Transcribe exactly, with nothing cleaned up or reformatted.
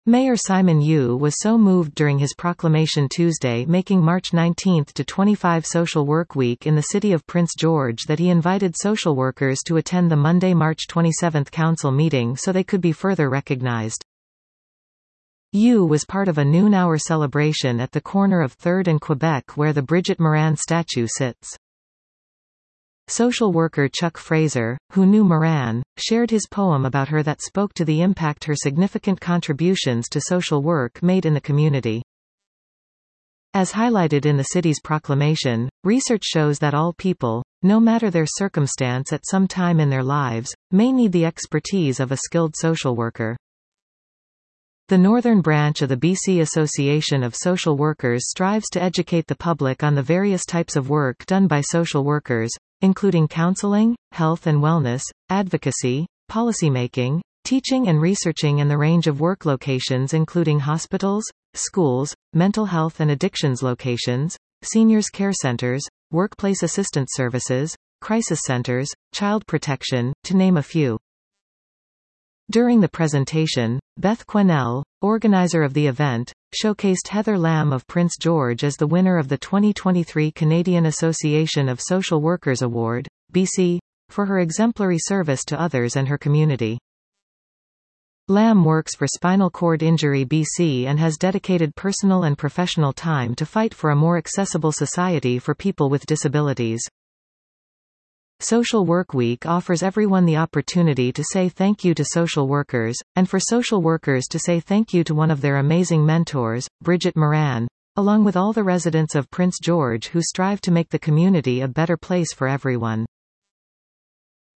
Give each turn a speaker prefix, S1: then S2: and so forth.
S1: Mayor Simon Yu was so moved during his proclamation Tuesday making March nineteenth to twenty-fifth Social Work Week in the city of Prince George that he invited social workers to attend the Monday, March twenty-seventh council meeting so they could be further recognized. Yu was part of a noon-hour celebration at the corner of third and Quebec where the Bridget Moran statue sits. Social worker Chuck Fraser, who knew Moran, shared his poem about her that spoke to the impact her significant contributions to social work made in the community. As highlighted in the city's proclamation, research shows that all people, no matter their circumstance at some time in their lives, may need the expertise of a skilled social worker. The northern branch of the B C Association of Social Workers strives to educate the public on the various types of work done by social workers, including counseling, health and wellness, advocacy, policymaking, teaching and researching and the range of work locations including hospitals, schools, mental health and addictions locations, seniors care centers, workplace assistance services, crisis centers, child protection, to name a few. During the presentation, Beth Quinnell, organizer of the event, showcased Heather Lamb of Prince George as the winner of the twenty twenty-three Canadian Association of Social Workers Award, B C, for her exemplary service to others and her community. Lamb works for Spinal Cord Injury B C and has dedicated personal and professional time to fight for a more accessible society for people with disabilities. Social Work Week offers everyone the opportunity to say thank you to social workers, and for social workers to say thank you to one of their amazing mentors, Bridget Moran, along with all the residents of Prince George who strive to make the community a better place for everyone.